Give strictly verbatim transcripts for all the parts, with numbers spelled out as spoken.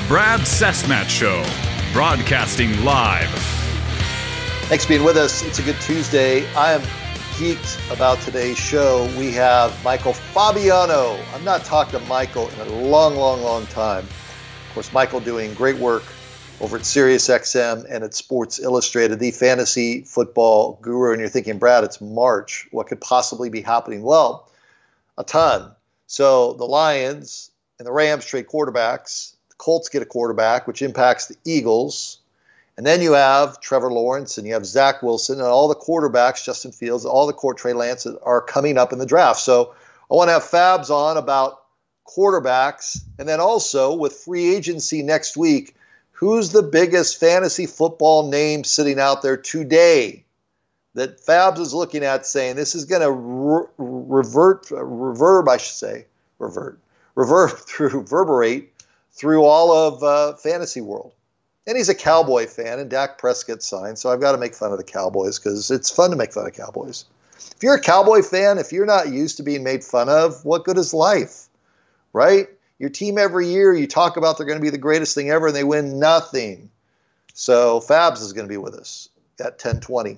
The Brad Cessmat Show, broadcasting live. Thanks for being with us. It's a good Tuesday. I am geeked about today's show. We have Michael Fabiano. I've not talked to Michael in a long, long, long time. Of course, Michael doing great work over at SiriusXM and at Sports Illustrated, the fantasy football guru. And you're thinking, Brad, it's March. What could possibly be happening? Well, a ton. So the Lions and the Rams trade quarterbacks. The Colts get a quarterback, which impacts the Eagles. And then you have Trevor Lawrence and you have Zach Wilson and all the quarterbacks, Justin Fields, all the court Trey Lance are coming up in the draft. So I want to have Fabs on about quarterbacks. And then also with free agency next week, who's the biggest fantasy football name sitting out there today that Fabs is looking at saying this is going to re- revert, reverb, I should say, revert, revert through, reverberate through all of uh, fantasy world. And he's a Cowboy fan, and Dak Prescott signed, so I've got to make fun of the Cowboys because it's fun to make fun of Cowboys. If you're a Cowboy fan, if you're not used to being made fun of, what good is life, right? Your team every year, you talk about they're going to be the greatest thing ever, and they win nothing. So Fabs is going to be with us at ten twenty.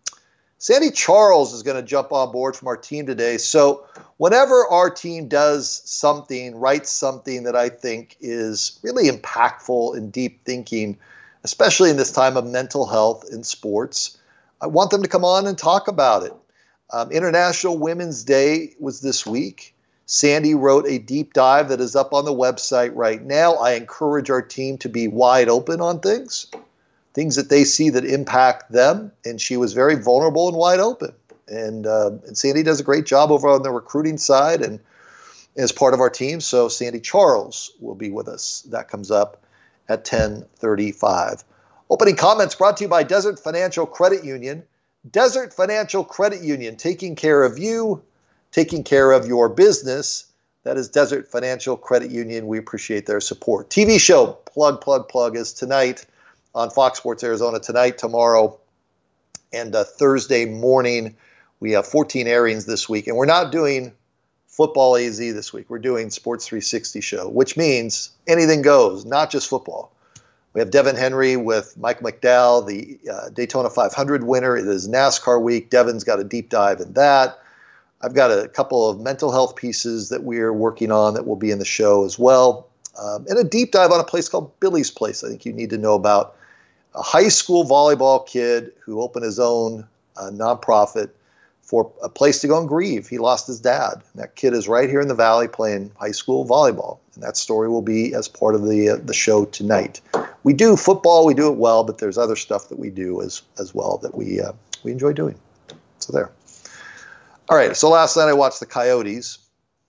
Sandy Charles is going to jump on board from our team today. So whenever our team does something, writes something that I think is really impactful and deep thinking, especially in this time of mental health in sports, I want them to come on and talk about it. Um, International Women's Day was this week. Sandy wrote a deep dive that is up on the website right now. I encourage our team to be wide open on things. Things that they see that impact them, and she was very vulnerable and wide open. And, uh, and Sandy does a great job over on the recruiting side and as part of our team. So Sandy Charles will be with us. That comes up at ten thirty-five. Opening comments brought to you by Desert Financial Credit Union. Desert Financial Credit Union, taking care of you, taking care of your business. That is Desert Financial Credit Union. We appreciate their support. T V show, plug, plug, plug, is tonight on Fox Sports Arizona, tonight, tomorrow, and uh, Thursday morning. We have fourteen airings this week, and we're not doing Football A Z this week. We're doing Sports three sixty show, which means anything goes, not just football. We have Devin Henry with Mike McDowell, the uh, Daytona five hundred winner. It is NASCAR week. Devin's got a deep dive in that. I've got a couple of mental health pieces that we're working on that will be in the show as well. Um, and a deep dive on a place called Billy's Place I think you need to know about. A high school volleyball kid who opened his own uh, nonprofit for a place to go and grieve. He lost his dad. And that kid is right here in the Valley playing high school volleyball. And that story will be as part of the uh, the show tonight. We do football, we do it well, but there's other stuff that we do as as well that we uh, we enjoy doing. So there. All right, so last night I watched the Coyotes.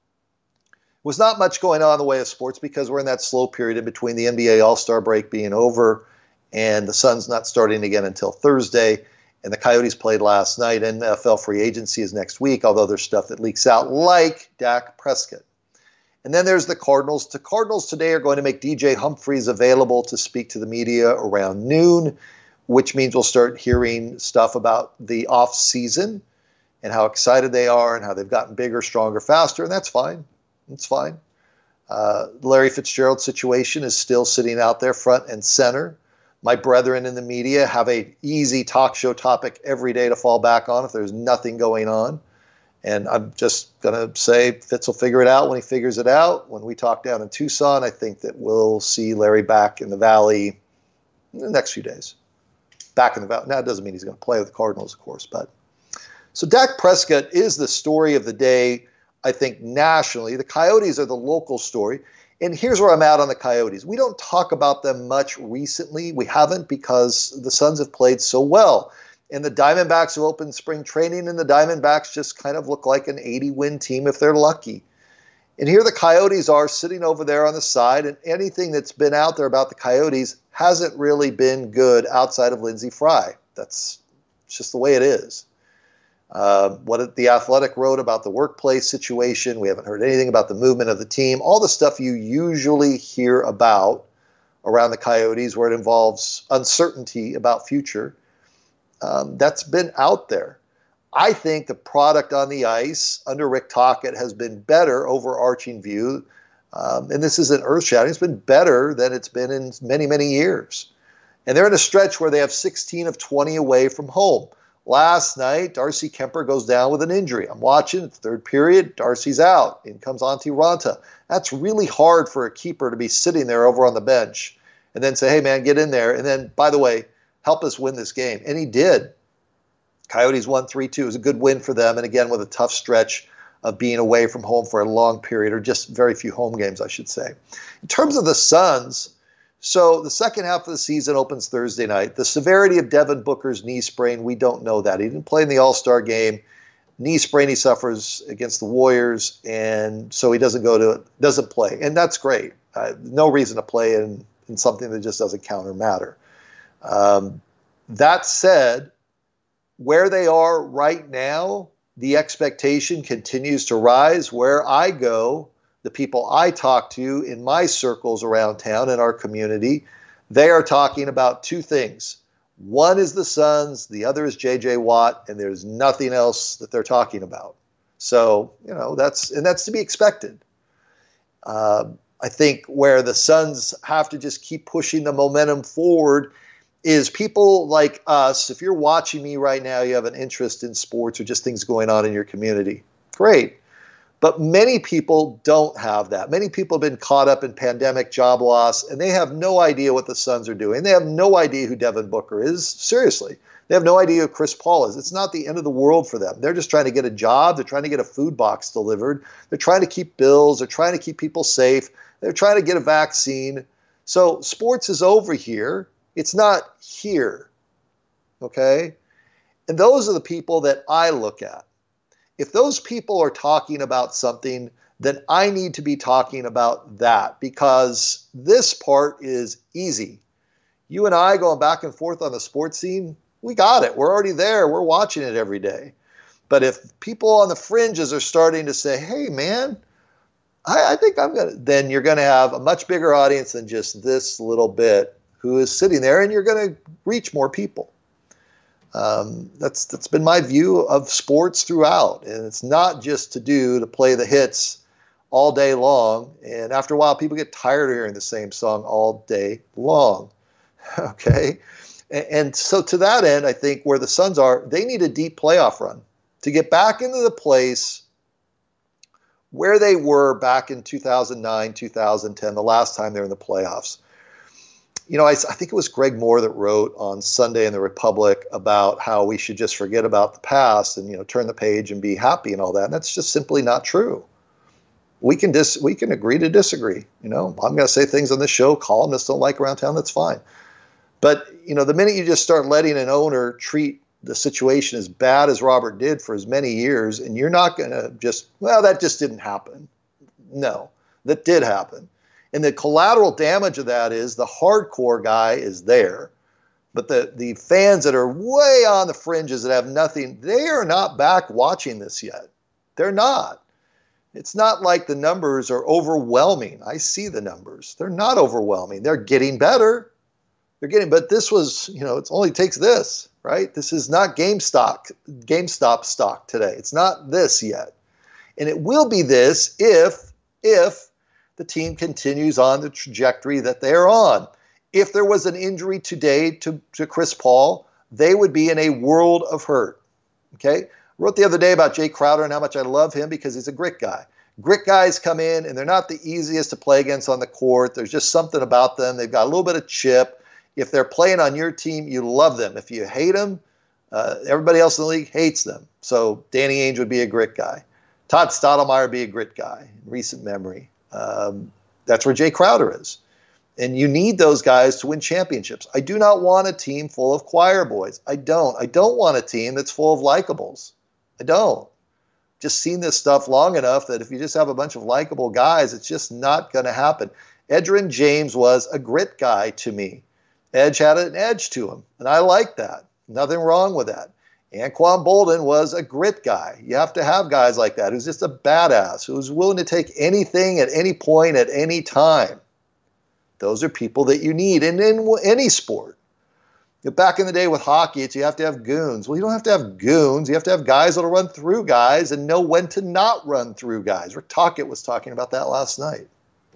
Was not much going on in the way of sports because we're in that slow period in between the N B A All-Star break being over and the Sun's not starting again until Thursday. And the Coyotes played last night. N F L free agency is next week, although there's stuff that leaks out like Dak Prescott. And then there's the Cardinals. The Cardinals today are going to make D J Humphries available to speak to the media around noon, which means we'll start hearing stuff about the off season and how excited they are and how they've gotten bigger, stronger, faster. And that's fine. It's fine. Uh, Larry Fitzgerald's situation is still sitting out there front and center. My brethren in the media have a easy talk show topic every day to fall back on if there's nothing going on. And I'm just going to say Fitz will figure it out when he figures it out. When we talk down in Tucson, I think that we'll see Larry back in the Valley in the next few days. Back in the Valley. Now, it doesn't mean he's going to play with the Cardinals, of course. But so Dak Prescott is the story of the day, I think, nationally. The Coyotes are the local story. And here's where I'm at on the Coyotes. We don't talk about them much recently. We haven't because the Suns have played so well. And the Diamondbacks have opened spring training, and the Diamondbacks just kind of look like an eighty-win team if they're lucky. And here the Coyotes are sitting over there on the side, and anything that's been out there about the Coyotes hasn't really been good outside of Lindsey Fry. That's just the way it is. Uh, what The Athletic wrote about the workplace situation. We haven't heard anything about the movement of the team. All the stuff you usually hear about around the Coyotes where it involves uncertainty about future, um, that's been out there. I think the product on the ice under Rick Tocchet has been better, overarching view, Um, and this isn't earth-shattering. It's been better than it's been in many, many years. And they're in a stretch where they have sixteen of twenty away from home. Last night, Darcy Kemper goes down with an injury. I'm watching, third period, Darcy's out. In comes Antti Ranta. That's really hard for a keeper to be sitting there over on the bench and then say, hey, man, get in there. And then, by the way, help us win this game. And he did. Coyotes won three two. It was a good win for them. And again, with a tough stretch of being away from home for a long period, or just very few home games, I should say. In terms of the Suns, so the second half of the season opens Thursday night. The severity of Devin Booker's knee sprain, we don't know that. He didn't play in the All-Star game. Knee sprain he suffers against the Warriors, and so he doesn't go to doesn't play. And that's great. Uh, no reason to play in, in something that just doesn't count or matter. Um, that said, where they are right now, the expectation continues to rise. Where I go, the people I talk to in my circles around town in our community, they are talking about two things. One is the Suns, the other is J J Watt, and there's nothing else that they're talking about. So, you know, that's and that's to be expected. Uh, I think where the Suns have to just keep pushing the momentum forward is people like us. If you're watching me right now, you have an interest in sports or just things going on in your community. Great. But many people don't have that. Many people have been caught up in pandemic job loss, and they have no idea what the Suns are doing. They have no idea who Devin Booker is. Seriously. They have no idea who Chris Paul is. It's not the end of the world for them. They're just trying to get a job. They're trying to get a food box delivered. They're trying to keep bills. They're trying to keep people safe. They're trying to get a vaccine. So sports is over here. It's not here. Okay? And those are the people that I look at. If those people are talking about something, then I need to be talking about that, because this part is easy. You and I going back and forth on the sports scene, we got it. We're already there. We're watching it every day. But if people on the fringes are starting to say, hey, man, I, I think I'm going to, then you're going to have a much bigger audience than just this little bit who is sitting there, and you're going to reach more people. Um, that's that's been my view of sports throughout, and it's not just to do to play the hits all day long. And after a while, people get tired of hearing the same song all day long. Okay, and, and so to that end, I think where the Suns are, they need a deep playoff run to get back into the place where they were back in two thousand nine, two thousand ten, the last time they were in the playoffs. You know, I, I think it was Greg Moore that wrote on Sunday in the Republic about how we should just forget about the past and, you know, turn the page and be happy and all that. And that's just simply not true. We can dis- we can agree to disagree. You know, I'm going to say things on this show columnists don't like around town. That's fine. But, you know, the minute you just start letting an owner treat the situation as bad as Robert did for as many years, and you're not going to just, well, that just didn't happen. No, that did happen. And the collateral damage of that is the hardcore guy is there, but the, the fans that are way on the fringes that have nothing, they are not back watching this yet. They're not. It's not like the numbers are overwhelming. I see the numbers. They're not overwhelming. They're getting better. They're getting, but this was, you know, it only takes this, right? This is not GameStop, GameStop stock today. It's not this yet. And it will be this if, if, the team continues on the trajectory that they're on. If there was an injury today to, to Chris Paul, they would be in a world of hurt. Okay? I wrote the other day about Jay Crowder and how much I love him because he's a grit guy. Grit guys come in, and they're not the easiest to play against on the court. There's just something about them. They've got a little bit of chip. If they're playing on your team, you love them. If you hate them, uh, everybody else in the league hates them. So Danny Ainge would be a grit guy. Todd Stottlemyre would be a grit guy in recent memory. Um, that's where Jay Crowder is. And you need those guys to win championships. I do not want a team full of choir boys. I don't. I don't want a team that's full of likables. I don't. Just seen this stuff long enough that if you just have a bunch of likable guys, it's just not going to happen. Edgerrin James was a grit guy to me. Edge had an edge to him, and I like that. Nothing wrong with that. Anquan Bolden was a grit guy. You have to have guys like that who's just a badass, who's willing to take anything at any point at any time. Those are people that you need in, in any sport. Back in the day with hockey, it's you have to have goons. Well, you don't have to have goons. You have to have guys that will run through guys and know when to not run through guys. Rick Tocchet was talking about that last night.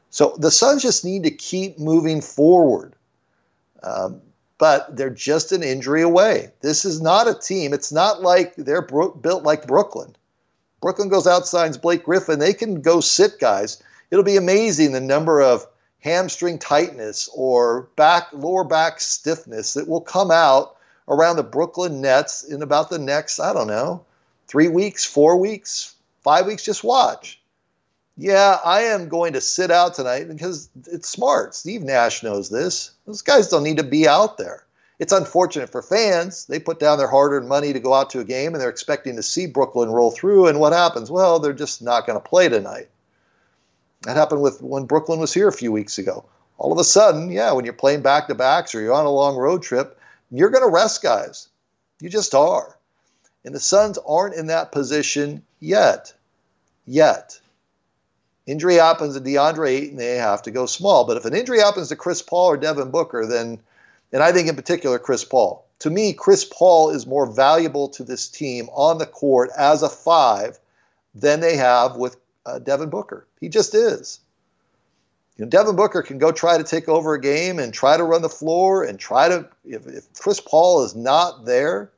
So the Suns just need to keep moving forward. Um, but they're just an injury away. This is not a team. It's not like they're bro- built like Brooklyn. Brooklyn goes out, signs Blake Griffin. They can go sit guys. It'll be amazing the number of hamstring tightness or back lower back stiffness that will come out around the Brooklyn Nets in about the next, I don't know, three weeks, four weeks, five weeks. Just watch. Yeah, I am going to sit out tonight because it's smart. Steve Nash knows this. Those guys don't need to be out there. It's unfortunate for fans. They put down their hard-earned money to go out to a game, and they're expecting to see Brooklyn roll through, and what happens? Well, they're just not going to play tonight. That happened with when Brooklyn was here a few weeks ago. All of a sudden, yeah, when you're playing back-to-backs or you're on a long road trip, you're going to rest guys. You just are. And the Suns aren't in that position yet. Yet. Injury happens to DeAndre Ayton, they have to go small. But if an injury happens to Chris Paul or Devin Booker, then, and I think in particular Chris Paul, to me, Chris Paul is more valuable to this team on the court as a five than they have with uh, Devin Booker. He just is. You know, Devin Booker can go try to take over a game and try to run the floor and try to, if, if Chris Paul is not there,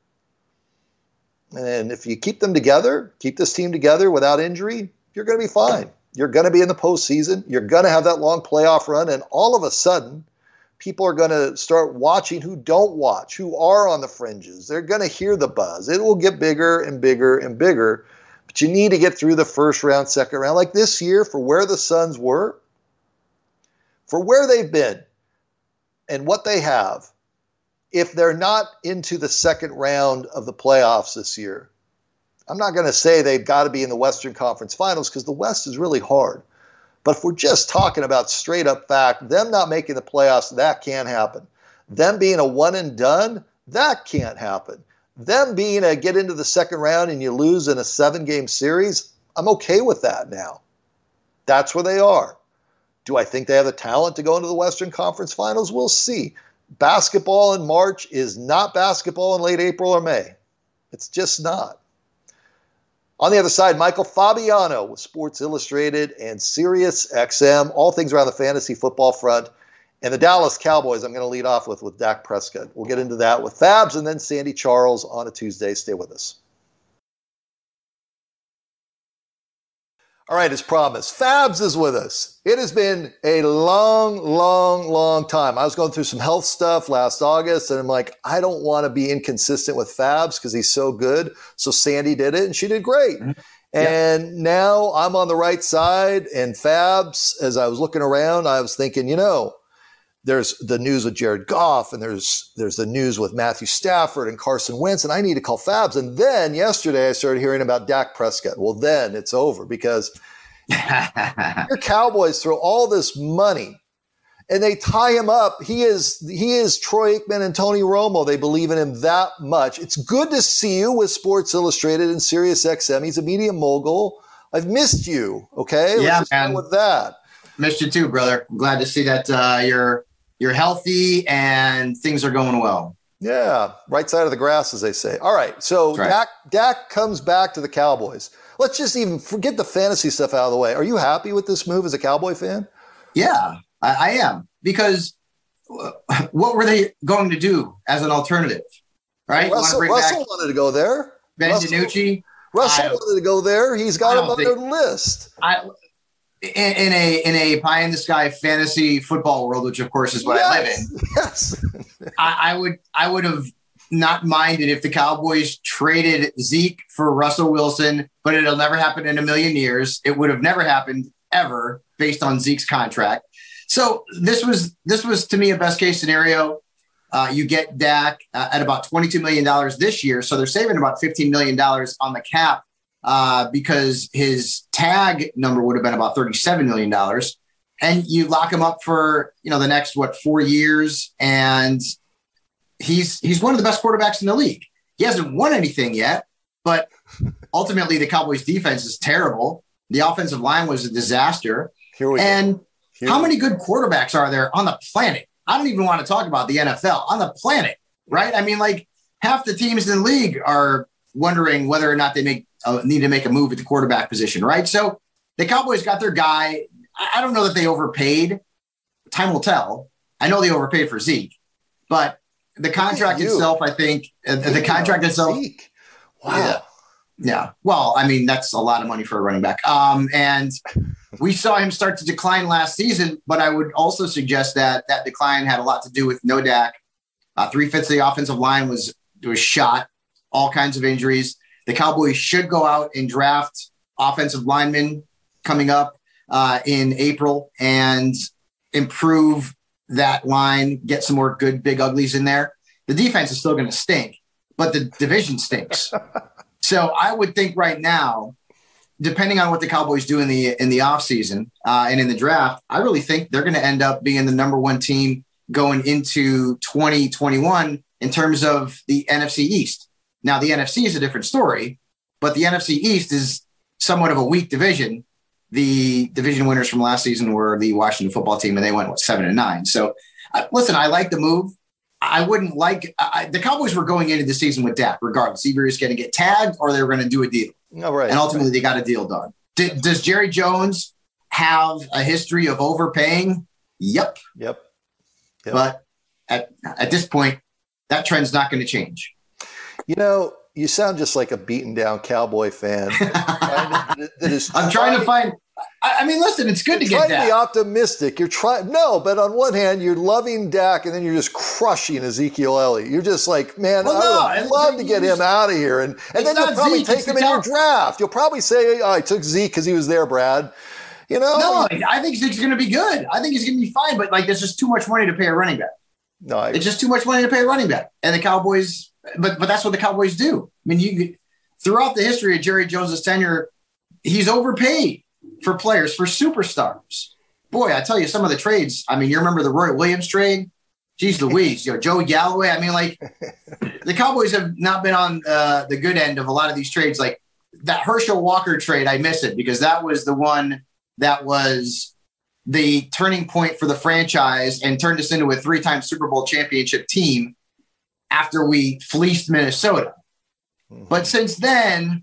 and if you keep them together, keep this team together without injury, you're going to be fine. You're going to be in the postseason. You're going to have that long playoff run. And all of a sudden, people are going to start watching who don't watch, who are on the fringes. They're going to hear the buzz. It will get bigger and bigger and bigger. But you need to get through the first round, second round. Like this year, for where the Suns were, for where they've been, and what they have, if they're not into the second round of the playoffs this year, I'm not going to say they've got to be in the Western Conference Finals because the West is really hard. But if we're just talking about straight up fact, them not making the playoffs, that can't happen. Them being a one and done, that can't happen. Them being a get into the second round and you lose in a seven game series, I'm okay with that now. That's where they are. Do I think they have the talent to go into the Western Conference Finals? We'll see. Basketball in March is not basketball in late April or May. It's just not. On the other side, Michael Fabiano with Sports Illustrated and Sirius X M, all things around the fantasy football front. And the Dallas Cowboys, I'm going to lead off with with Dak Prescott. We'll get into that with Fabs and then Sandy Charles on a Tuesday. Stay with us. All right, as promised, Fabs is with us. It has been a long, long, long time. I was going through some health stuff last August, and I'm like, I don't want to be inconsistent with Fabs because he's so good. So Sandy did it, and she did great. Mm-hmm. And yeah. Now I'm on the right side, and Fabs, as I was looking around, I was thinking, you know, there's the news with Jared Goff, and there's there's the news with Matthew Stafford and Carson Wentz, and I need to call Fabs. And then yesterday I started hearing about Dak Prescott. Well, then it's over because your Cowboys throw all this money and they tie him up. He is he is Troy Aikman and Tony Romo. They believe in him that much. It's good to see you with Sports Illustrated and Sirius X M. He's a media mogul. I've missed you. Okay, yeah, Let's man. With that, missed you too, brother. I'm glad to see that uh, you're. You're healthy and things are going well. Yeah, right side of the grass, as they say. All right, so right. Dak, Dak comes back to the Cowboys. Let's just even forget the fantasy stuff out of the way. Are you happy with this move as a Cowboy fan? Yeah, I, I am. Because what were they going to do as an alternative? Right? Well, Russell, Russell wanted to go there. Ben Russell, DiNucci. Russell I, wanted to go there. He's got him on think, their list. I In, in a in a pie in the sky fantasy football world, which of course is what yes, I live in, yes, I, I would I would have not minded if the Cowboys traded Zeke for Russell Wilson, but it'll never happen in a million years. It would have never happened ever based on Zeke's contract. So this was this was to me a best case scenario. Uh, you get Dak uh, at about twenty-two million dollars this year, so they're saving about fifteen million dollars on the cap. Uh, because his tag number would have been about thirty-seven million dollars, and you lock him up for, you know, the next, what, four years. And he's, he's one of the best quarterbacks in the league. He hasn't won anything yet, but ultimately the Cowboys defense is terrible. The offensive line was a disaster. Here we and go. Here how many good quarterbacks are there on the planet? I don't even want to talk about the N F L on the planet, right? I mean, like half the teams in the league are wondering whether or not they make Uh, need to make a move at the quarterback position, right? So the Cowboys got their guy. I don't know that they overpaid. Time will tell. I know they overpaid for Zeke, but the contract itself, I think, uh, the contract itself. Zeke. Wow. Yeah. Yeah. Well, I mean, that's a lot of money for a running back. Um, and we saw him start to decline last season, but I would also suggest that that decline had a lot to do with no Dak. Uh, three-fifths of the offensive line was, was shot, all kinds of injuries. The Cowboys should go out and draft offensive linemen coming up uh, in April and improve that line, get some more good big uglies in there. The defense is still going to stink, but the division stinks. So I would think right now, depending on what the Cowboys do in the in the offseason uh, and in the draft, I really think they're going to end up being the number one team going into twenty twenty-one in terms of the N F C East. Now, the N F C is a different story, but the N F C East is somewhat of a weak division. The division winners from last season were the Washington football team, and they went, what, seven and nine. So, uh, listen, I like the move. I wouldn't like I, the Cowboys were going into the season with Dak, regardless. Either he was going to get tagged or they were going to do a deal. No, right. And ultimately, they got a deal done. D- does Jerry Jones have a history of overpaying? Yep. Yep. Yep. But at, at this point, that trend's not going to change. You know, you sound just like a beaten down Cowboy fan. that is I'm trying, trying to find. I, I mean, listen, it's good to get Dak. Dak. To be optimistic. You're trying. No, but on one hand, you're loving Dak, and then you're just crushing Ezekiel Elliott. You're just like, man, well, I no, would love to get him out of here, and and then you'll probably Zeke, take him in your draft. You'll probably say, oh, I took Zeke because he was there, Brad. You know? No, I think Zeke's going to be good. I think he's going to be fine, but like, there's just too much money to pay a running back. No, I, it's just too much money to pay a running back, and the Cowboys. But but that's what the Cowboys do. I mean, you throughout the history of Jerry Jones's tenure, he's overpaid for players, for superstars. Boy, I tell you, some of the trades. I mean, you remember the Roy Williams trade? Jeez Louise, you know, Joey Galloway. I mean, like the Cowboys have not been on uh, the good end of a lot of these trades. Like that Herschel Walker trade, I miss it because that was the one that was the turning point for the franchise and turned us into a three-time Super Bowl championship team after we fleeced Minnesota. Mm-hmm. But since then,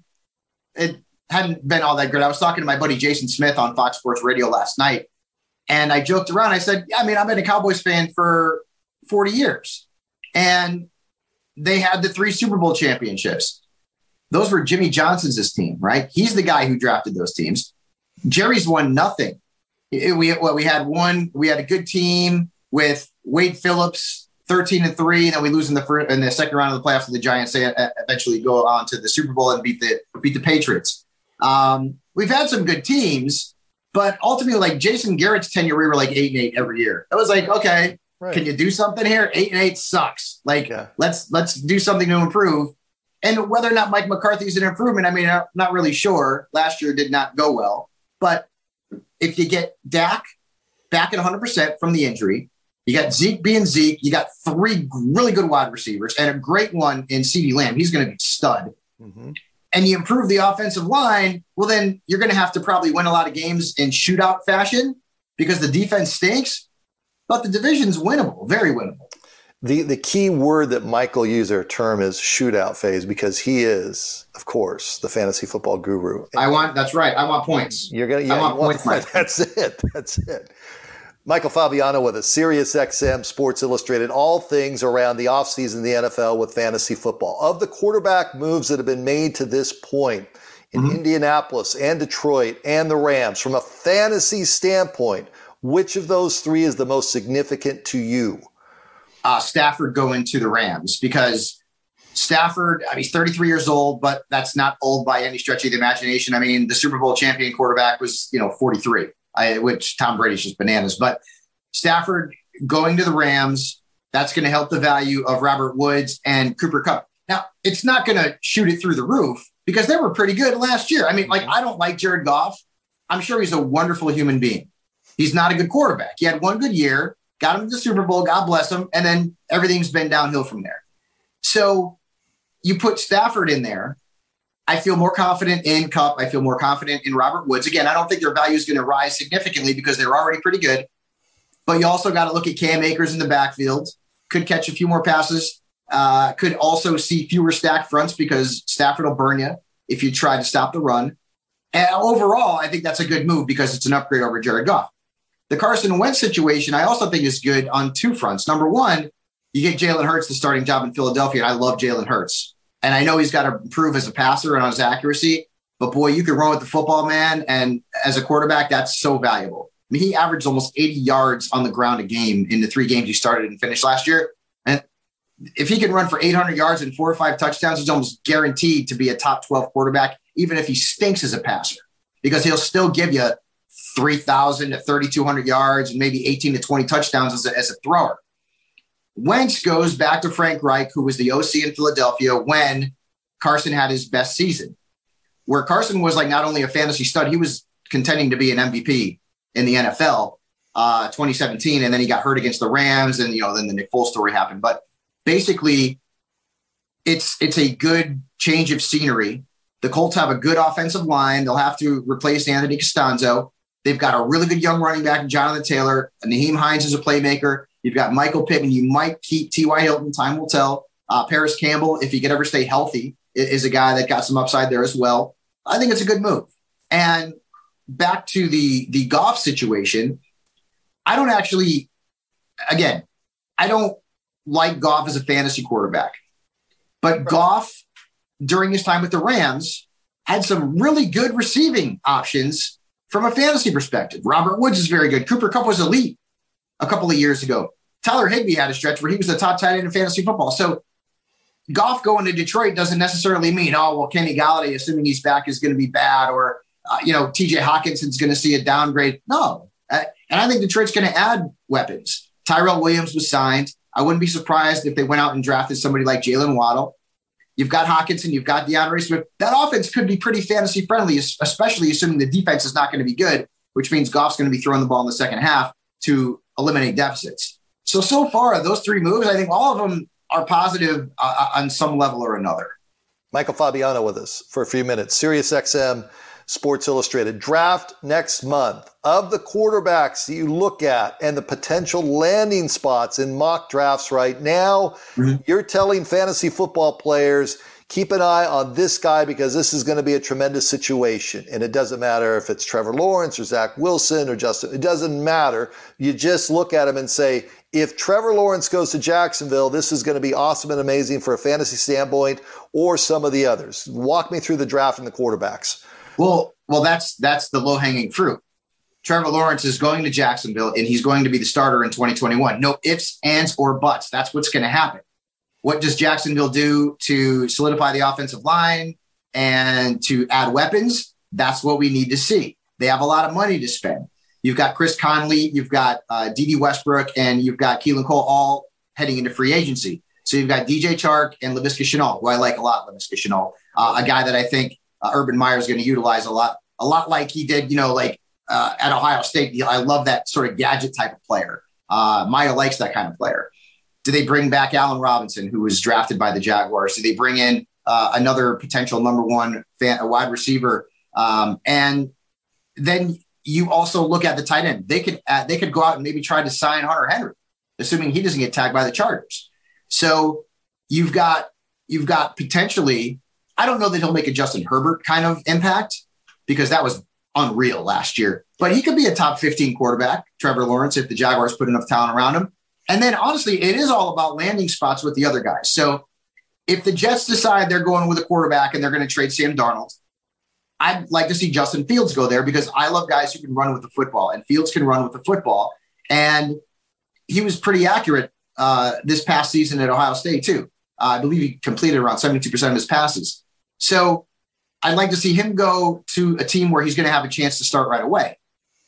it hadn't been all that good. I was talking to my buddy Jason Smith on Fox Sports Radio last night, and I joked around. I said, yeah, I mean, I've been a Cowboys fan for forty years, and they had the three Super Bowl championships. Those were Jimmy Johnson's team, right? He's the guy who drafted those teams. Jerry's won nothing. It, we, well, we had one, we had a good team with Wade Phillips, thirteen and three, and then we lose in the first, in the second round of the playoffs to the Giants. They eventually go on to the Super Bowl and beat the beat the Patriots. Um, we've had some good teams, but ultimately, like Jason Garrett's tenure, we were like eight and eight every year. It was like, okay, right. Can you do something here? Eight and eight sucks. Like, yeah. let's let's do something to improve. And whether or not Mike McCarthy's an improvement, I mean, I'm not really sure. Last year did not go well, but if you get Dak back at one hundred percent from the injury, you got Zeke being Zeke, you got three really good wide receivers and a great one in CeeDee Lamb. He's going to be stud. Mm-hmm. And you improve the offensive line, well, then you're going to have to probably win a lot of games in shootout fashion because the defense stinks, but the division's winnable, very winnable. The the key word that Michael used, or term, is shootout phase, because he is, of course, the fantasy football guru. I want, that's right. I want points. You're gonna, yeah, I want, want points. That's it. That's it. Michael Fabiano with us, SiriusXM Sports Illustrated, all things around the offseason in the N F L with fantasy football. Of the quarterback moves that have been made to this point in mm-hmm. Indianapolis and Detroit and the Rams, from a fantasy standpoint, which of those three is the most significant to you? Uh, Stafford going to the Rams, because Stafford, I mean, he's thirty-three years old, but that's not old by any stretch of the imagination. I mean, the Super Bowl champion quarterback was, you know, forty-three. I, which Tom Brady's just bananas. But Stafford going to the Rams, that's going to help the value of Robert Woods and Cooper Kupp. Now, it's not going to shoot it through the roof because they were pretty good last year. I mean, like, I don't like Jared Goff. I'm sure he's a wonderful human being. He's not a good quarterback. He had one good year, got him to the Super Bowl, God bless him, and then everything's been downhill from there. So you put Stafford in there. I feel more confident in Kupp. I feel more confident in Robert Woods. Again, I don't think their value is going to rise significantly because they're already pretty good. But you also got to look at Cam Akers in the backfield. Could catch a few more passes. Uh, could also see fewer stacked fronts because Stafford will burn you if you try to stop the run. And overall, I think that's a good move because it's an upgrade over Jared Goff. The Carson Wentz situation, I also think is good on two fronts. Number one, you get Jalen Hurts the starting job in Philadelphia, and I love Jalen Hurts. And I know he's got to improve as a passer and on his accuracy, but boy, you can run with the football, man. And as a quarterback, that's so valuable. I mean, he averaged almost eighty yards on the ground a game in the three games he started and finished last year. And if he can run for eight hundred yards and four or five touchdowns, he's almost guaranteed to be a top twelve quarterback, even if he stinks as a passer, because he'll still give you three thousand to thirty-two hundred yards and maybe eighteen to twenty touchdowns as a, as a thrower. Wentz goes back to Frank Reich, who was the O C in Philadelphia when Carson had his best season, where Carson was like not only a fantasy stud, he was contending to be an M V P in the N F L uh, twenty seventeen. And then he got hurt against the Rams, and, you know, then the Nick Foles story happened. But basically, it's it's a good change of scenery. The Colts have a good offensive line. They'll have to replace Anthony Costanzo. They've got a really good young running back, Jonathan Taylor. Naheem Hines is a playmaker. You've got Michael Pittman. You might keep T Y. Hilton. Time will tell. Uh, Paris Campbell, if he could ever stay healthy, is a guy that got some upside there as well. I think it's a good move. And back to the, the Goff situation, I don't actually, again, I don't like Goff as a fantasy quarterback. But Goff, during his time with the Rams, had some really good receiving options from a fantasy perspective. Robert Woods is very good. Cooper Kupp was elite a couple of years ago. Tyler Higbee had a stretch where he was the top tight end in fantasy football. So Goff going to Detroit doesn't necessarily mean, oh, well, Kenny Galladay, assuming he's back, is going to be bad, or, uh, you know, T J Hawkinson's going to see a downgrade. No. Uh, and I think Detroit's going to add weapons. Tyrell Williams was signed. I wouldn't be surprised if they went out and drafted somebody like Jalen Waddle. You've got Hawkinson, you've got DeAndre Swift. That offense could be pretty fantasy friendly, especially assuming the defense is not going to be good, which means Goff's going to be throwing the ball in the second half to eliminate deficits. So, so far, those three moves, I think all of them are positive uh, on some level or another. Michael Fabiano with us for a few minutes. SiriusXM Sports Illustrated. Draft next month. Of the quarterbacks that you look at and the potential landing spots in mock drafts right now, mm-hmm. you're telling fantasy football players, keep an eye on this guy because this is going to be a tremendous situation. And it doesn't matter if it's Trevor Lawrence or Zach Wilson or Justin. It doesn't matter. You just look at him and say, if Trevor Lawrence goes to Jacksonville, this is going to be awesome and amazing for a fantasy standpoint, or some of the others. Walk me through the draft and the quarterbacks. Well, well, that's that's the low-hanging fruit. Trevor Lawrence is going to Jacksonville, and he's going to be the starter in twenty twenty-one. No ifs, ands, or buts. That's what's going to happen. What does Jacksonville do to solidify the offensive line and to add weapons? That's what we need to see. They have a lot of money to spend. You've got Chris Conley, you've got uh, D D Westbrook, and you've got Keelan Cole all heading into free agency. So you've got D J Chark and Laviska Shenault, who I like a lot, Laviska Shenault, uh, a guy that I think uh, Urban Meyer is going to utilize a lot, a lot like he did, you know, like uh, at Ohio State. I love that sort of gadget type of player. Uh, Meyer likes that kind of player. Do they bring back Allen Robinson, who was drafted by the Jaguars? Do they bring in uh, another potential number one fan, a wide receiver? Um, and then you also look at the tight end. They could uh, they could go out and maybe try to sign Hunter Henry, assuming he doesn't get tagged by the Chargers. So you've got you've got potentially. I don't know that he'll make a Justin Herbert kind of impact because that was unreal last year. But he could be a top fifteen quarterback, Trevor Lawrence, if the Jaguars put enough talent around him. And then honestly, it is all about landing spots with the other guys. So if the Jets decide they're going with a quarterback and they're going to trade Sam Darnold, I'd like to see Justin Fields go there because I love guys who can run with the football, and Fields can run with the football. And he was pretty accurate uh, this past season at Ohio State too. Uh, I believe he completed around seventy-two percent of his passes. So I'd like to see him go to a team where he's going to have a chance to start right away.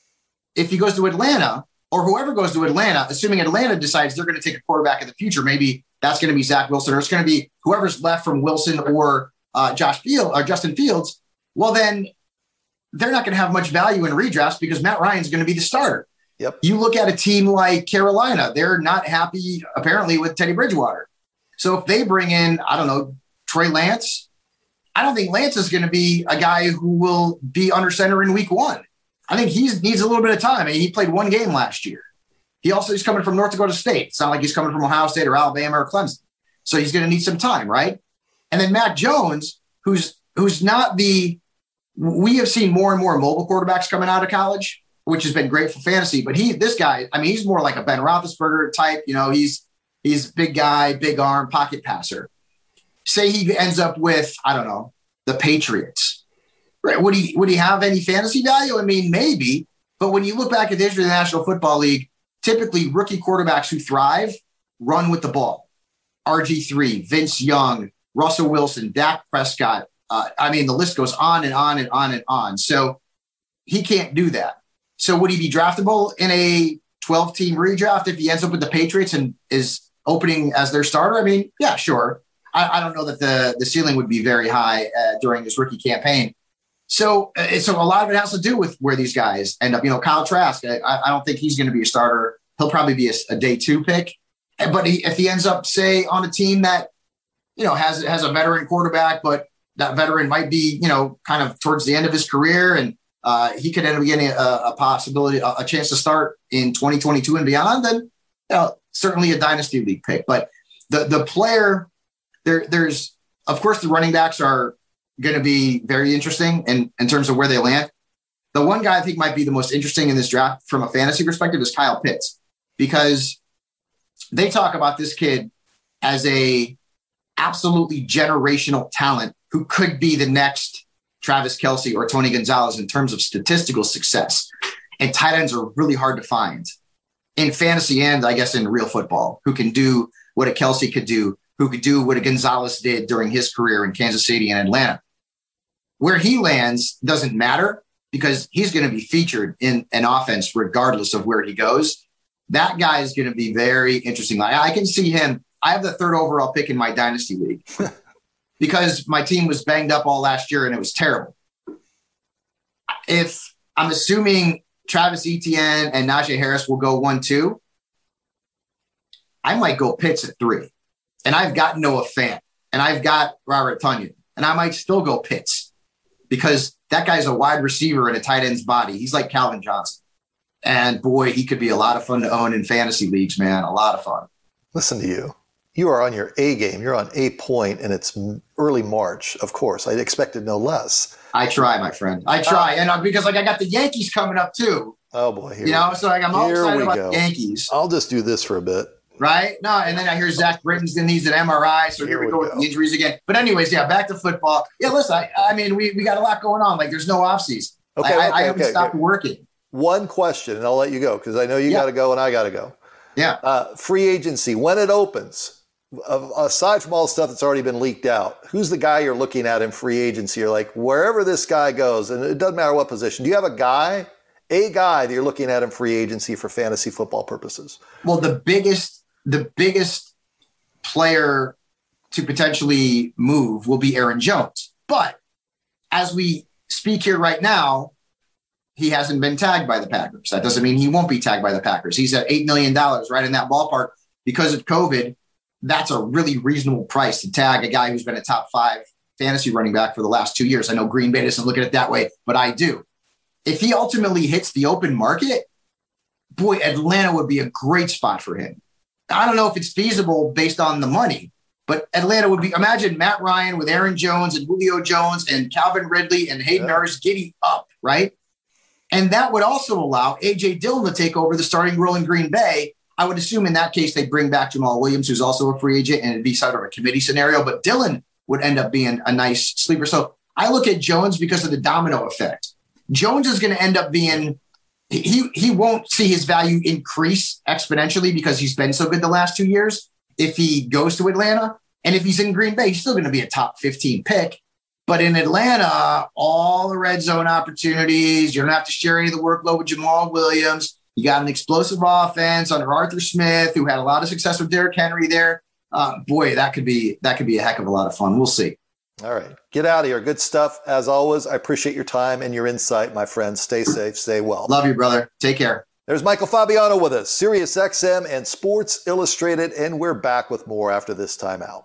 If he goes to Atlanta, or whoever goes to Atlanta, assuming Atlanta decides they're going to take a quarterback in the future, maybe that's going to be Zach Wilson, or it's going to be whoever's left from Wilson or uh, Josh Field or Justin Fields. Well, then they're not going to have much value in redrafts because Matt Ryan's going to be the starter. Yep. You look at a team like Carolina, they're not happy apparently with Teddy Bridgewater. So if they bring in, I don't know, Trey Lance, I don't think Lance is going to be a guy who will be under center in week one. I think he needs a little bit of time. I mean, he played one game last year. He also is coming from North Dakota State. It's not like he's coming from Ohio State or Alabama or Clemson. So he's going to need some time, right? And then Mac Jones, who's who's not the – we have seen more and more mobile quarterbacks coming out of college which has been great for fantasy. But he, this guy, I mean, he's more like a Ben Roethlisberger type. You know, he's he's big guy, big arm, pocket passer. Say he ends up with, I don't know, the Patriots. Right? Would he would he have any fantasy value? I mean, maybe. But when you look back at the history of the National Football League, typically rookie quarterbacks who thrive run with the ball. R G three, Vince Young, Russell Wilson, Dak Prescott. Uh, I mean, the list goes on and on and on and on. So he can't do that. So would he be draftable in a twelve-team redraft if he ends up with the Patriots and is opening as their starter? I mean, yeah, sure. I, I don't know that the, the ceiling would be very high uh, during his rookie campaign. So, uh, so a lot of it has to do with where these guys end up. You know, Kyle Trask, I, I don't think he's going to be a starter. He'll probably be a, a day two pick. But he, if he ends up, say, on a team that, you know, has has a veteran quarterback, but that veteran might be, you know, kind of towards the end of his career, and uh, he could end up getting a, a possibility, a, a chance to start in twenty twenty-two and beyond, then you know, certainly a dynasty league pick. But the the player, there there's, of course, the running backs are going to be very interesting in, in terms of where they land. The one guy I think might be the most interesting in this draft from a fantasy perspective is Kyle Pitts, because they talk about this kid as a absolutely generational talent who could be the next Travis Kelce or Tony Gonzalez in terms of statistical success. And tight ends are really hard to find in fantasy and I guess in real football, who can do what a Kelce could do, who could do what a Gonzalez did during his career in Kansas City and Atlanta. Where he lands doesn't matter because he's going to be featured in an offense regardless of where he goes. That guy is going to be very interesting. Like, I can see him. I have the third overall pick in my dynasty league because my team was banged up all last year and it was terrible. If I'm assuming Travis Etienne and Najee Harris will go one, two, I might go Pitts at three. And I've got Noah Fant and I've got Robert Tonyan, and I might still go Pitts because that guy's a wide receiver in a tight end's body. He's like Calvin Johnson. And boy, he could be a lot of fun to own in fantasy leagues, man. A lot of fun. Listen to you. You are on your A game. You're on A point, and it's early March, of course. I expected no less. I try, my friend. I try. Uh, and uh, because like I got the Yankees coming up too. Oh boy. Here you know, so like I'm all excited about go. the Yankees. I'll just do this for a bit. Right? No, and then I hear Zach Britton's needs an M R I, so here, here we go, go with the injuries again. But anyways, yeah, back to football. Yeah, listen, I, I mean, we, we got a lot going on. Like there's no offseason. Okay, I, okay, I haven't okay, stopped okay. working. One question, and I'll let you go because I know you yeah. got to go and I got to go. Yeah. Uh, free agency, when it opens, uh, aside from all the stuff that's already been leaked out, who's the guy you're looking at in free agency? You're like, wherever this guy goes, and it doesn't matter what position, do you have a guy, a guy that you're looking at in free agency for fantasy football purposes? Well, the biggest, the biggest player to potentially move will be Aaron Jones. But as we speak here right now, he hasn't been tagged by the Packers. That doesn't mean he won't be tagged by the Packers. He's at eight million dollars, right in that ballpark. Because of COVID, that's a really reasonable price to tag a guy who's been a top five fantasy running back for the last two years. I know Green Bay doesn't look at it that way, but I do. If he ultimately hits the open market, boy, Atlanta would be a great spot for him. I don't know if it's feasible based on the money, but Atlanta would be, imagine Matt Ryan with Aaron Jones and Julio Jones and Calvin Ridley and Hayden yeah. Hurst getting up, right? And that would also allow A J Dillon to take over the starting role in Green Bay. I would assume in that case, they'd bring back Jamal Williams, who's also a free agent, and it'd be sort of a committee scenario, but Dillon would end up being a nice sleeper. So I look at Jones because of the domino effect. Jones is going to end up being, he, he won't see his value increase exponentially because he's been so good the last two years. If he goes to Atlanta, and if he's in Green Bay, he's still going to be a top fifteen pick. But in Atlanta, all the red zone opportunities, you don't have to share any of the workload with Jamal Williams. You got an explosive offense under Arthur Smith, who had a lot of success with Derrick Henry there. Uh, boy, that could be that could be a heck of a lot of fun. We'll see. All right. Get out of here. Good stuff. As always, I appreciate your time and your insight, my friend. Stay safe. Stay well. Love you, brother. Take care. There's Michael Fabiano with us, SiriusXM and Sports Illustrated, and we're back with more after this timeout.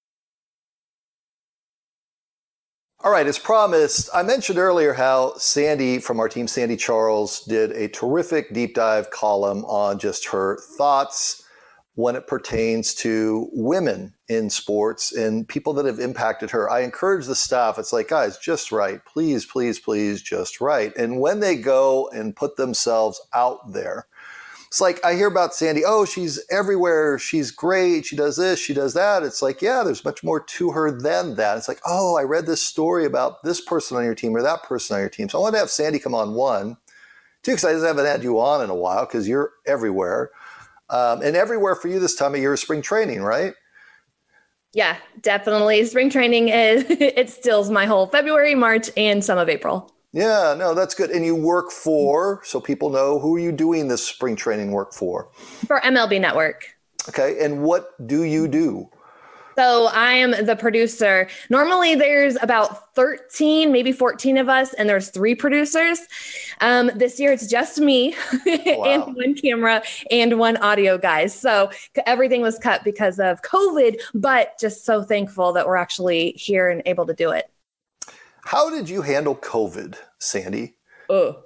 All right, as promised, I mentioned earlier how Sandy from our team, Sandy Charles, did a terrific deep dive column on just her thoughts when it pertains to women in sports and people that have impacted her. I encourage the staff. It's like, guys, just write. Please, please, please just write. And when they go and put themselves out there, it's like I hear about Sandy, oh, she's everywhere. She's great. She does this. She does that. It's like, yeah, there's much more to her than that. It's like, oh, I read this story about this person on your team or that person on your team. So I want to have Sandy come on, one. Two, because I just haven't had you on in a while because you're everywhere. Um, and everywhere for you this time of year is spring training, right? Yeah, definitely. Spring training is, it stills my whole February, March, and some of April. Yeah, no, that's good. And you work for, so people know, who are you doing this spring training work for? For M L B Network. Okay, and what do you do? So I am the producer. Normally there's about thirteen, maybe fourteen of us, and there's three producers. Um, this year it's just me wow. and one camera and one audio guy. So everything was cut because of COVID, but just so thankful that we're actually here and able to do it. How did you handle COVID, Sandy? Oh.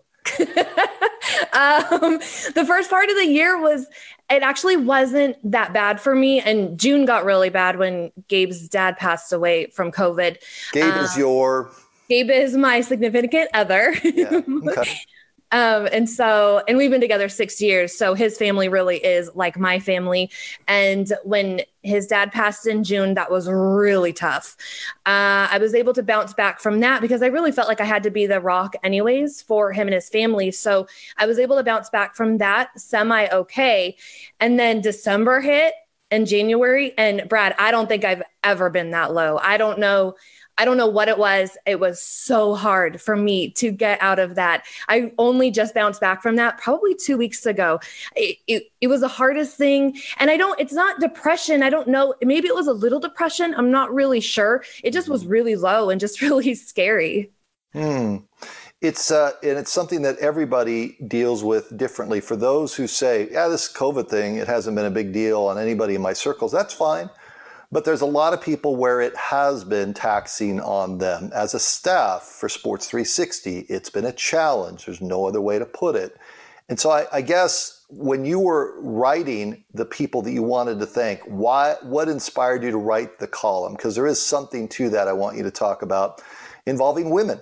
um, the first part of the year was, it actually wasn't that bad for me. And June got really bad when Gabe's dad passed away from COVID. Gabe um, is your? Gabe is my significant other. Yeah. Okay. Um, and so, and we've been together six years. So his family really is like my family. And when his dad passed in June, that was really tough. Uh, I was able to bounce back from that because I really felt like I had to be the rock anyways for him and his family. So I was able to bounce back from that semi okay. And then December hit and January, and Brad, I don't think I've ever been that low. I don't know. I don't know what it was. It was so hard for me to get out of that. I only just bounced back from that probably two weeks ago. It, it, it was the hardest thing. And I don't, it's not depression. I don't know. Maybe it was a little depression. I'm not really sure. It just was really low and just really scary. Hmm. It's, uh, and it's something that everybody deals with differently. For those who say, yeah, this COVID thing, it hasn't been a big deal on anybody in my circles, that's fine. But there's a lot of people where it has been taxing on them. As a staff for Sports three sixty, it's been a challenge. There's no other way to put it. And so I, I guess when you were writing the people that you wanted to thank, why, what inspired you to write the column? Because there is something to that I want you to talk about involving women.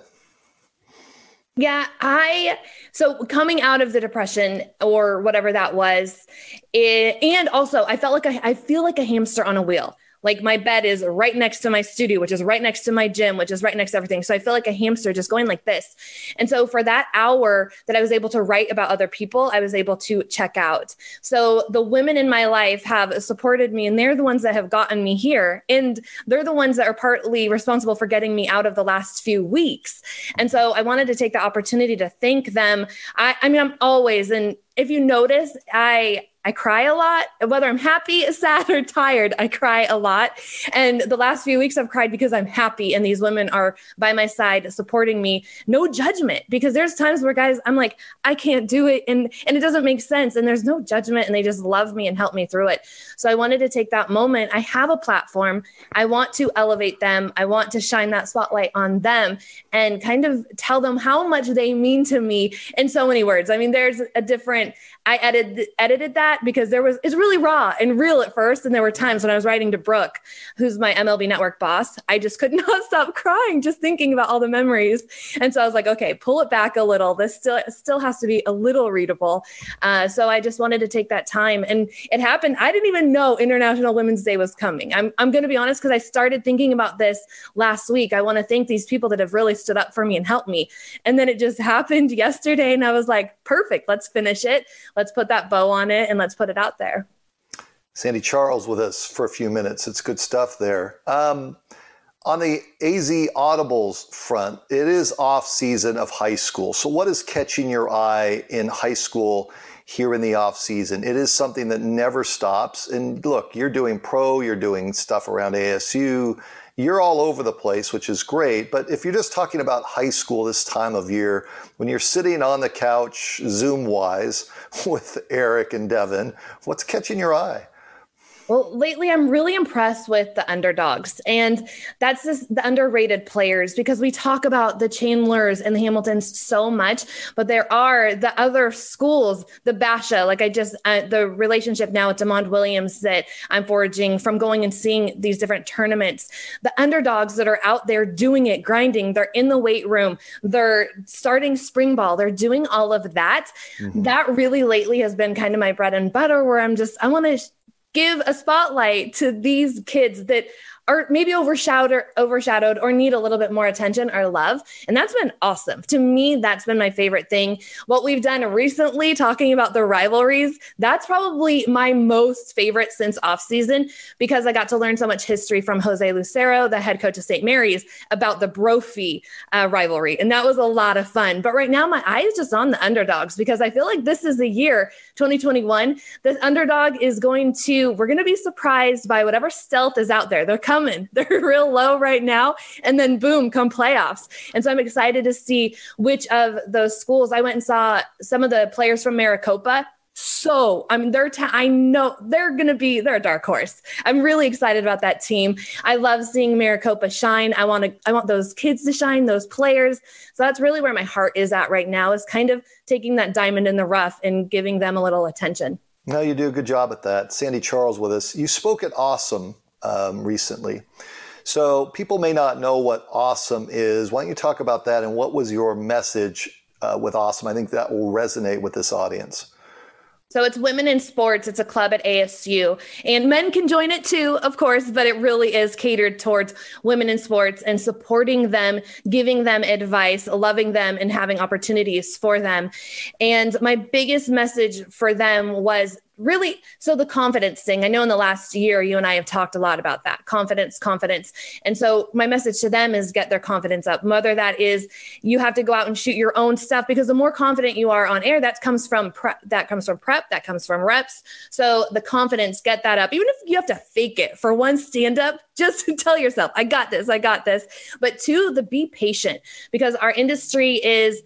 Yeah, I, so coming out of the depression or whatever that was, it, and also I felt like I, I feel like a hamster on a wheel. Like my bed is right next to my studio, which is right next to my gym, which is right next to everything. So I feel like a hamster just going like this. And so for that hour that I was able to write about other people, I was able to check out. So the women in my life have supported me, and they're the ones that have gotten me here. And they're the ones that are partly responsible for getting me out of the last few weeks. And so I wanted to take the opportunity to thank them. I, I mean, I'm always, and if you notice, I I cry a lot, whether I'm happy, sad, or tired, I cry a lot. And the last few weeks I've cried because I'm happy and these women are by my side supporting me. No judgment, because there's times where guys, I'm like, I can't do it. And, and it doesn't make sense. And there's no judgment, and they just love me and help me through it. So I wanted to take that moment. I have a platform. I want to elevate them. I want to shine that spotlight on them and kind of tell them how much they mean to me in so many words. I mean, there's a different, I edited, edited that because there was, it's really raw and real at first. And there were times when I was writing to Brooke, who's my M L B Network boss, I just could not stop crying, just thinking about all the memories. And so I was like, okay, pull it back a little. This still, still has to be a little readable. Uh, so I just wanted to take that time, and it happened. I didn't even know International Women's Day was coming. I'm, I'm going to be honest, because I started thinking about this last week. I want to thank these people that have really stood up for me and helped me. And then it just happened yesterday. And I was like, perfect, let's finish it. Let's put that bow on it and let's put it out there. Sandy Charles with us for a few minutes. It's good stuff there. Um, on the A Z Audibles front, it is off season of high school. So what is catching your eye in high school here in the off season? It is something that never stops. And look, you're doing pro, you're doing stuff around A S U. You're all over the place, which is great. But if you're just talking about high school this time of year, when you're sitting on the couch, Zoom-wise, with Eric and Devin, what's catching your eye? Well, lately I'm really impressed with the underdogs, and that's just the underrated players, because we talk about the Chandlers and the Hamiltons so much, but there are the other schools, the Basha, like I just, uh, the relationship now with DeMond Williams that I'm forging from going and seeing these different tournaments, the underdogs that are out there doing it, grinding, they're in the weight room, they're starting spring ball, they're doing all of that. Mm-hmm. That really lately has been kind of my bread and butter, where I'm just, I want to give a spotlight to these kids that are maybe overshadowed, overshadowed or need a little bit more attention or love. And that's been awesome. To me, that's been my favorite thing. What we've done recently, talking about the rivalries, that's probably my most favorite since off season, because I got to learn so much history from Jose Lucero, the head coach of Saint Mary's, about the Brophy uh, rivalry. And that was a lot of fun. But right now my eye is just on the underdogs, because I feel like this is the year, twenty twenty-one, the underdog is going to, we're going to be surprised by whatever stealth is out there. They're coming. They're real low right now. And then boom, come playoffs. And so I'm excited to see which of those schools. I went and saw some of the players from Maricopa. So, I mean, they're, ta- I know they're going to be, they're a dark horse. I'm really excited about that team. I love seeing Maricopa shine. I want to, I want those kids to shine, those players. So that's really where my heart is at right now, is kind of taking that diamond in the rough and giving them a little attention. No, you do a good job at that. Sandy Charles with us. You spoke at Awesome um, recently. So people may not know what Awesome is. Why don't you talk about that, and what was your message uh, with Awesome? I think that will resonate with this audience. So it's Women in Sports. It's a club at A S U, and men can join it too, of course, but it really is catered towards women in sports and supporting them, giving them advice, loving them, and having opportunities for them. And my biggest message for them was really, so the confidence thing. I know in the last year, you and I have talked a lot about that. Confidence, confidence. And so my message to them is get their confidence up. Whether that is you have to go out and shoot your own stuff, because the more confident you are on air, that comes from prep, that comes from prep, that comes from reps. So the confidence, get that up. Even if you have to fake it for one stand-up, just tell yourself, I got this, I got this. But two, the be patient, because our industry is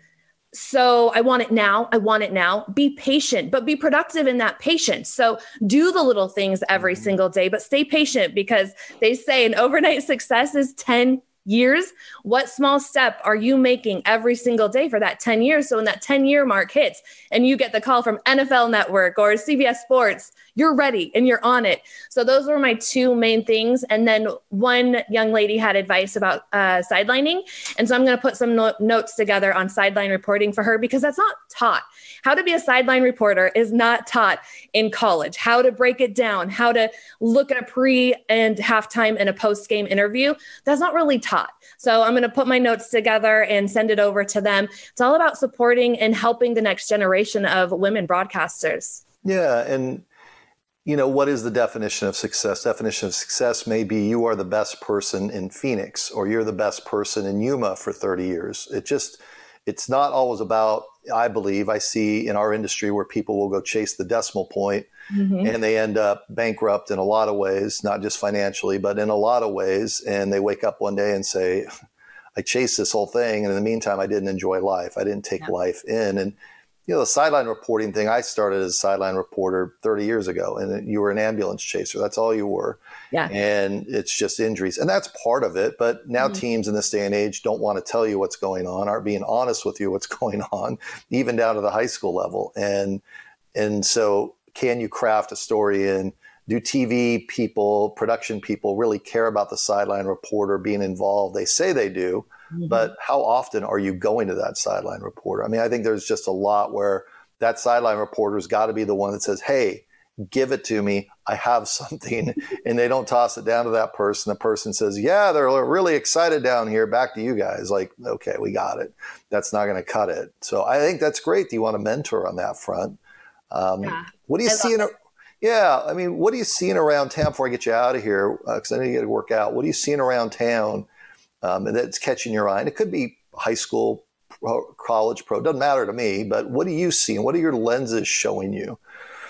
so I want it now. I want it now. Be patient, but be productive in that patience. So do the little things every single day, but stay patient, because they say an overnight success is ten years. What small step are you making every single day for that ten years? So when that ten year mark hits and you get the call from N F L Network or C B S Sports, you're ready and you're on it. So those were my two main things. And then one young lady had advice about uh, sidelining. And so I'm going to put some no- notes together on sideline reporting for her, because that's not taught. How to be a sideline reporter is not taught in college. How to break it down, how to look at a pre and halftime and a post-game interview, that's not really taught. So I'm going to put my notes together and send it over to them. It's all about supporting and helping the next generation of women broadcasters. Yeah. And, you know, what is the definition of success? Definition of success may be you are the best person in Phoenix, or you're the best person in Yuma for thirty years. It just, it's not always about, I believe, I see in our industry where people will go chase the decimal point, mm-hmm. and they end up bankrupt in a lot of ways, not just financially, but in a lot of ways. And they wake up one day and say, I chased this whole thing, and in the meantime, I didn't enjoy life. I didn't take yeah. life in. And, you know, the sideline reporting thing, I started as a sideline reporter thirty years ago, and you were an ambulance chaser. That's all you were. Yeah. And it's just injuries. And that's part of it. But now mm-hmm. teams in this day and age don't want to tell you what's going on, aren't being honest with you what's going on, even down to the high school level. And and so can you craft a story in? Do T V people, production people really care about the sideline reporter being involved? They say they do, mm-hmm. but how often are you going to that sideline reporter? I mean, I think there's just a lot where that sideline reporter's got to be the one that says, hey, give it to me. I have something. And they don't toss it down to that person. The person says, yeah, they're really excited down here. Back to you guys. Like, okay, we got it. That's not going to cut it. So I think that's great that you want to mentor on that front. Um, yeah, what do you I see in a, Yeah, I mean, what are you seeing around town before I get you out of here? Because uh, I know you got to work out. What are you seeing around town um, that's catching your eye? And it could be high school, pro, college, pro. Doesn't matter to me. But what are you seeing? What are your lenses showing you?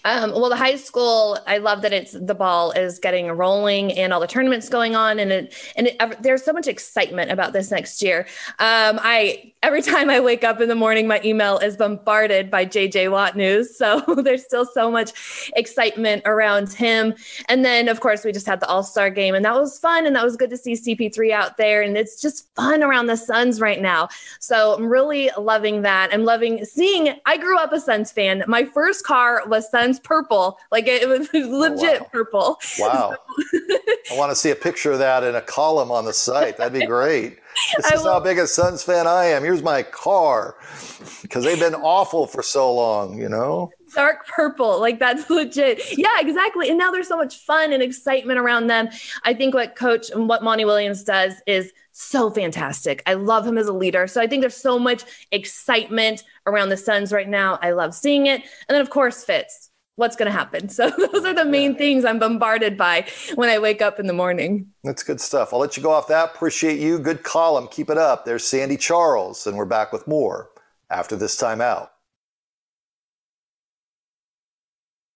Um, well, the high school, I love that it's the ball is getting rolling and all the tournaments going on, and it, and it, there's so much excitement about this next year. Um, I every time I wake up in the morning, my email is bombarded by J J Watt news, so there's still so much excitement around him. And then, of course, we just had the All-Star game, and that was fun, and that was good to see C P three out there, and it's just fun around the Suns right now. So I'm really loving that. I'm loving seeing. I grew up a Suns fan. My first car was Suns purple, like it was legit oh, wow. purple. Wow. I want to see a picture of that in a column on the site. That'd be great. This is how big a Suns fan I am. Here's my car, because they've been awful for so long, you know? Dark purple, like that's legit. Yeah, exactly. And now there's so much fun and excitement around them. I think what Coach and what Monty Williams does is so fantastic. I love him as a leader. So I think there's so much excitement around the Suns right now. I love seeing it. And then, of course, Fitz. What's going to happen? So those are the main things I'm bombarded by when I wake up in the morning. That's good stuff. I'll let you go off that. Appreciate you. Good column. Keep it up. There's Sandy Charles, and we're back with more after this time out.